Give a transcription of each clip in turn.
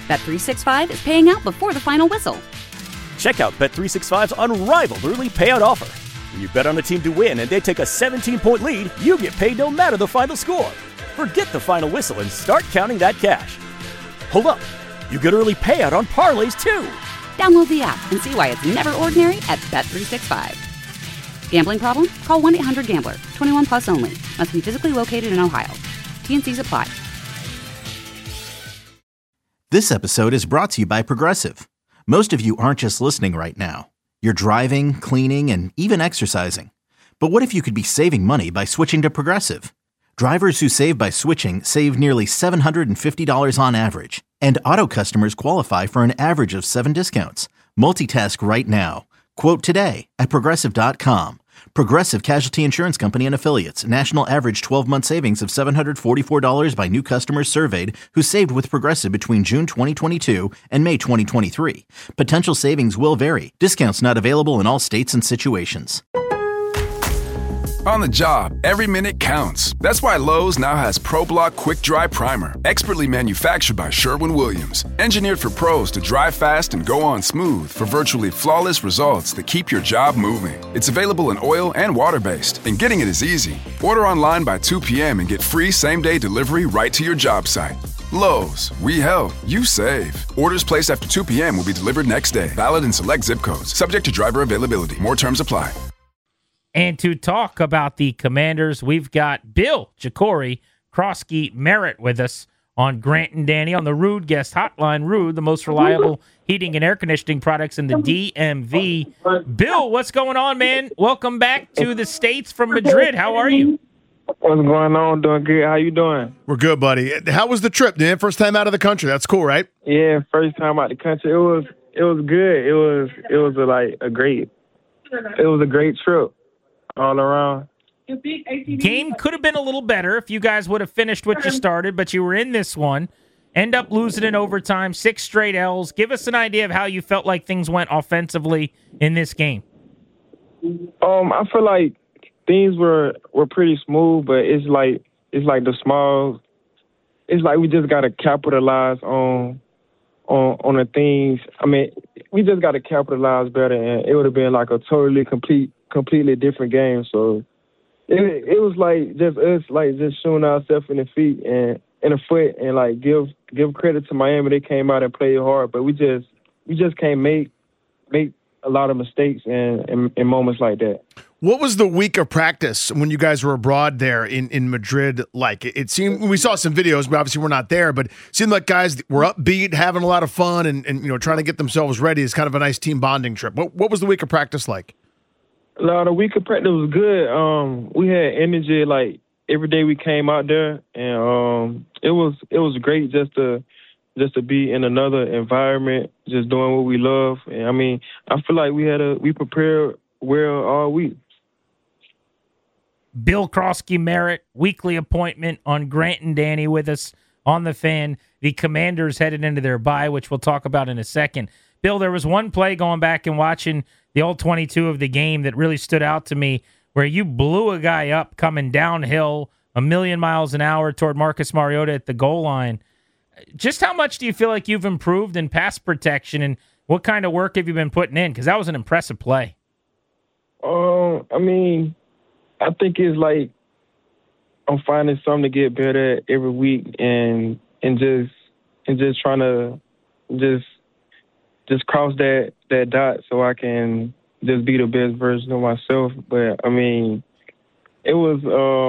Bet365 is paying out before the final whistle. Check out Bet365's unrivaled early payout offer. When you bet on a team to win and they take a 17-point lead, you get paid no matter the final score. Forget the final whistle and start counting that cash. Hold up. You get early payout on parlays, too. Download the app and see why it's never ordinary at Bet365. Gambling problem? Call 1-800-GAMBLER. 21 plus only. Must be physically located in Ohio. T&Cs apply. This episode is brought to you by Progressive. Most of you aren't just listening right now. You're driving, cleaning, and even exercising. But what if you could be saving money by switching to Progressive? Drivers who save by switching save nearly $750 on average. And auto customers qualify for an average of 7 discounts. Multitask right now. Quote today at Progressive.com. Progressive Casualty Insurance Company and Affiliates. National average 12-month savings of $744 by new customers surveyed who saved with Progressive between June 2022 and May 2023. Potential savings will vary. Discounts not available in all states and situations. On the job, every minute counts. That's why Lowe's now has ProBlock Quick Dry Primer, expertly manufactured by Sherwin-Williams. Engineered for pros to dry fast and go on smooth for virtually flawless results that keep your job moving. It's available in oil and water-based, and getting it is easy. Order online by 2 p.m. and get free same-day delivery right to your job site. Lowe's, we help, you save. Orders placed after 2 p.m. will be delivered next day. Valid in select zip codes. Subject to driver availability. More terms apply. And to talk about the Commanders, we've got Bill Jacory, Krosky Merritt with us on Grant and Danny on the Ruud Guest Hotline. Ruud, the most reliable heating and air conditioning products in the DMV. Bill, what's going on, man? Welcome back to the States from Madrid. How are you? What's going on? Doing good. How you doing? We're good, buddy. How was the trip, man? First time out of the country. That's cool, right? Yeah, first time out of the country. It was good. It was a great trip. All around. Game could have been a little better if you guys would have finished what you started, but you were in this one. End up losing in overtime, 6 straight L's. Give us an idea of how you felt like things went offensively in this game. I feel like things were pretty smooth, but it's like the small. It's like we just gotta capitalize on the things. I mean, we just gotta capitalize better, and it would have been like a completely different game. So it was like just shooting ourselves in the feet and in the foot, and like give credit to Miami. They came out and played hard, but we just can't make a lot of mistakes in moments like that. What was the week of practice when you guys were abroad there in Madrid like? It seemed, we saw some videos, but obviously we're not there, but it seemed like guys were upbeat, having a lot of fun, and trying to get themselves ready. It's kind of a nice team bonding trip. What was the week of practice like? The week of practice was good. We had energy like every day we came out there, and it was great just to be in another environment, just doing what we love. And I mean, I feel like we prepared well all week. Bill Krosky Merritt, weekly appointment on Grant and Danny with us on the Fan. The Commanders headed into their bye, which we'll talk about in a second. Bill, there was one play going back and watching the all 22 of the game that really stood out to me, where you blew a guy up coming downhill 1,000,000 miles an hour toward Marcus Mariota at the goal line. Just how much do you feel like you've improved in pass protection, and what kind of work have you been putting in? Because that was an impressive play. I mean, I think it's like I'm finding something to get better at every week, and just trying to just cross that dot so I can just be the best version of myself. But I mean, it was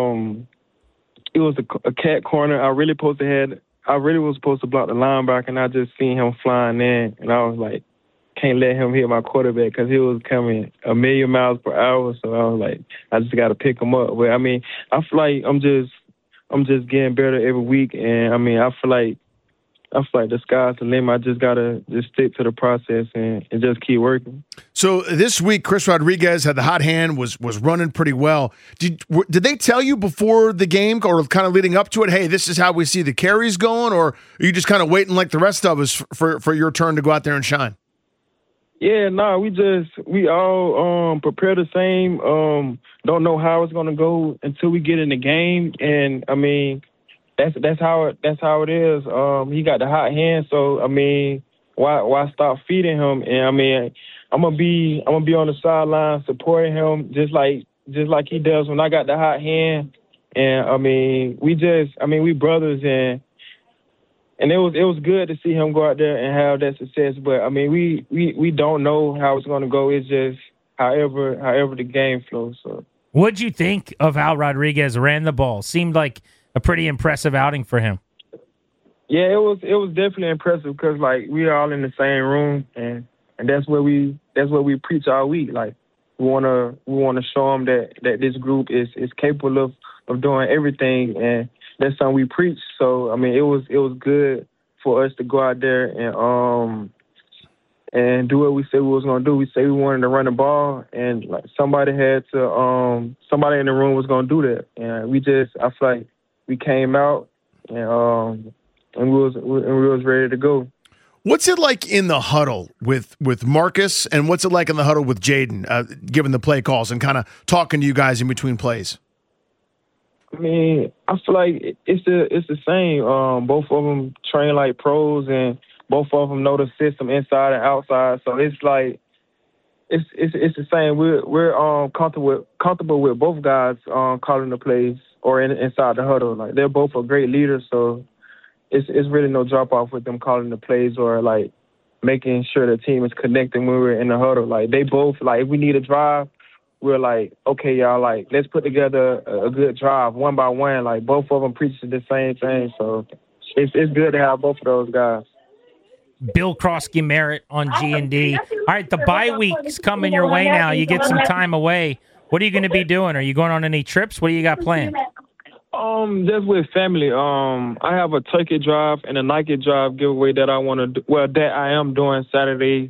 a cat corner. I really was supposed to block the linebacker, and I just seen him flying in, and I was like, can't let him hit my quarterback because he was coming 1,000,000 miles per hour. So I was like, I just got to pick him up. But I mean, I feel like I'm just getting better every week, and I mean, I feel like the sky's the limit. I just gotta just stick to the process and just keep working. So this week, Chris Rodriguez had the hot hand, was running pretty well. Did they tell you before the game or kind of leading up to it, hey, this is how we see the carries going, or are you just kind of waiting like the rest of us for your turn to go out there and shine? Yeah, no, we all prepare the same. Don't know how it's gonna go until we get in the game, and I mean, that's how it is. He got the hot hand, so I mean, why stop feeding him? And I mean, I'm gonna be on the sideline supporting him just like he does when I got the hot hand. And I mean, we brothers, and it was good to see him go out there and have that success. But I mean, we don't know how it's gonna go. It's just however the game flows. So, what'd you think of how Rodriguez ran the ball? Seemed like a pretty impressive outing for him. Yeah, it was definitely impressive because like we all in the same room, and that's what we preach all week. Like we wanna show them that this group is capable of doing everything, and that's something we preach. So I mean, it was good for us to go out there and do what we said we was gonna do. We said we wanted to run the ball, and like somebody in the room was gonna do that, and I feel like we came out and we was ready to go. What's it like in the huddle with Marcus, and what's it like in the huddle with Jaden, giving the play calls and kind of talking to you guys in between plays? I mean, I feel like it's the same. Both of them train like pros, and both of them know the system inside and outside. So it's like it's the same. We're comfortable with both guys calling the plays or inside the huddle. Like they're both a great leaders, so it's really no drop off with them calling the plays or like making sure the team is connecting when we're in the huddle. Like they both like if we need a drive, we're like, okay, y'all, like, let's put together a good drive one by one. Like, both of them preach the same thing. So it's good to have both of those guys. Bill Krosky-Merritt on G&D. All right, the bye week's coming your way now. You get some time away. What are you going to be doing? Are you going on any trips? What do you got planned? Just with family. I have a turkey drive and a Nike drive giveaway that I want to do. Well, that I am doing Saturday.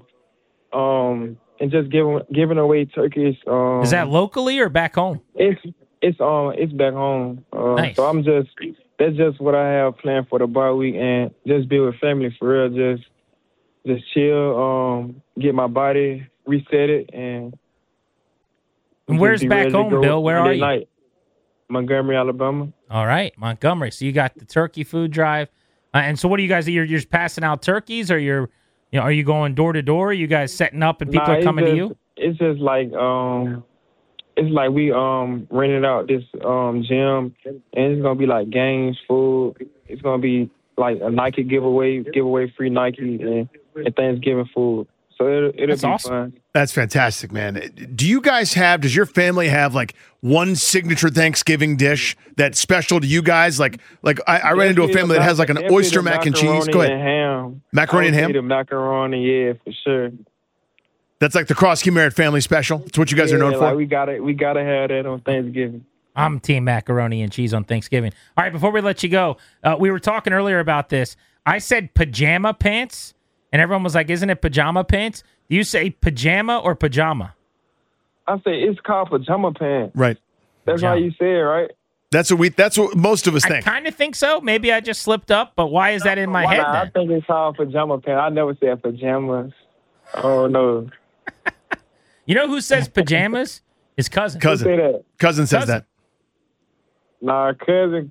And just giving away turkeys. Is that locally or back home? It's back home. Nice. So that's just what I have planned for the bye week, and just be with family for real. Just chill, get my body reset and where's back home, Bill? Where are you? Night. Montgomery, Alabama. All right, Montgomery. So you got the turkey food drive, and so what do you gu're just passing out turkeys, or are you going door to door? Are you guys setting up and people are coming to you? It's just like it's like we rented out this gym, and it's gonna be like games, food. It's gonna be like a Nike giveaway free Nike and Thanksgiving food. So it'll be awesome. fun. That's fantastic, man. Does your family have like one signature Thanksgiving dish that's special to you guys? Like I ran into a family that has like an oyster mac and cheese. Go ahead. And ham. Macaroni and ham? The macaroni, yeah, for sure. That's like the Krosky-Merritt family special. It's what you guys are known for. Like we gotta have that on Thanksgiving. I'm team macaroni and cheese on Thanksgiving. All right, before we let you go, we were talking earlier about this. I said pajama pants, and everyone was like, isn't it pajama pants? Do you say pajama or pajama? I say it's called pajama pants. Right. That's how you say it, right? That's what most of us think. I kind of think so. Maybe I just slipped up, but why is that in my head then? I think it's called pajama pants. I never said pajamas. Oh, no. You know who says pajamas? His cousin. Who say that? Cousin says that. Nah, cousin,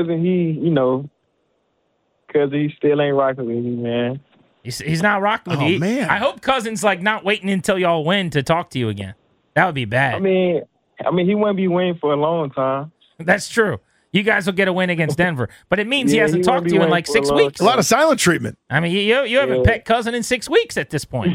he still ain't rocking with me, man. He's not rocking with you. Oh, man. I hope Cousin's like not waiting until y'all win to talk to you again. That would be bad. I mean, he wouldn't be winning for a long time. That's true. You guys will get a win against Denver, but it means he hasn't talked to you in like 6 weeks. A lot of silent treatment. I mean, you haven't pet Cousin in 6 weeks at this point.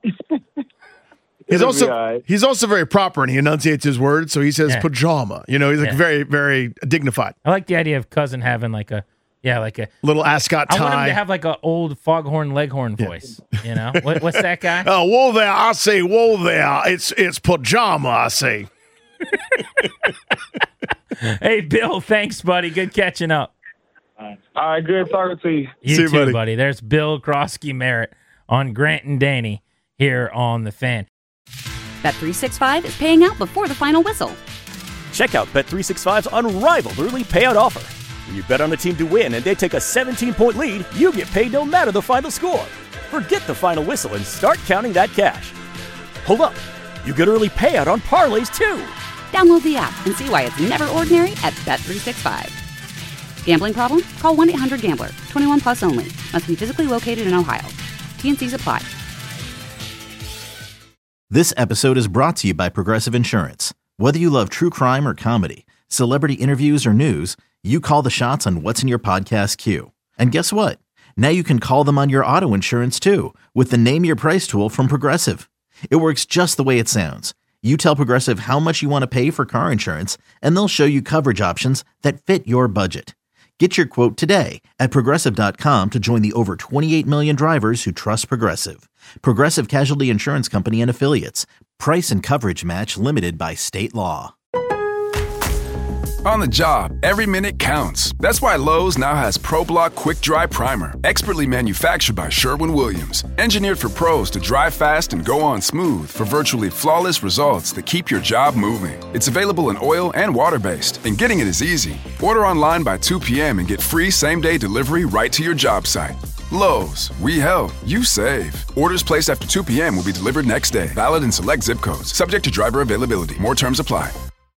He's also very proper, and he enunciates his words, so he says pajama. He's like very, very dignified. I like the idea of Cousin having like a little ascot tie. I want him to have like an old Foghorn Leghorn voice. What's that guy? Oh, whoa there! I say, whoa there! It's pajama. I say. Hey, Bill, thanks, buddy. Good catching up. All right, good talking to you. You See too, buddy. There's Bill Krosky-Merritt on Grant and Danny here on The Fan. Bet365 is paying out before the final whistle. Check out Bet365's unrivaled early payout offer. When you bet on a team to win and they take a 17-point lead, you get paid no matter the final score. Forget the final whistle and start counting that cash. Hold up. You get early payout on parlays, too. Download the app and see why it's never ordinary at Bet365. Gambling problem? Call 1-800-GAMBLER. 21 plus only. Must be physically located in Ohio. T&Cs apply. This episode is brought to you by Progressive Insurance. Whether you love true crime or comedy, celebrity interviews or news, you call the shots on what's in your podcast queue. And guess what? Now you can call them on your auto insurance too with the Name Your Price tool from Progressive. It works just the way it sounds. You tell Progressive how much you want to pay for car insurance, and they'll show you coverage options that fit your budget. Get your quote today at Progressive.com to join the over 28 million drivers who trust Progressive. Progressive Casualty Insurance Company and Affiliates. Price and coverage match limited by state law. On the job, every minute counts. That's why Lowe's now has ProBlock Quick Dry Primer, expertly manufactured by Sherwin-Williams. Engineered for pros to dry fast and go on smooth for virtually flawless results that keep your job moving. It's available in oil and water-based, and getting it is easy. Order online by 2 p.m. and get free same-day delivery right to your job site. Lowe's, we help, you save. Orders placed after 2 p.m. will be delivered next day. Valid in select zip codes. Subject to driver availability. More terms apply.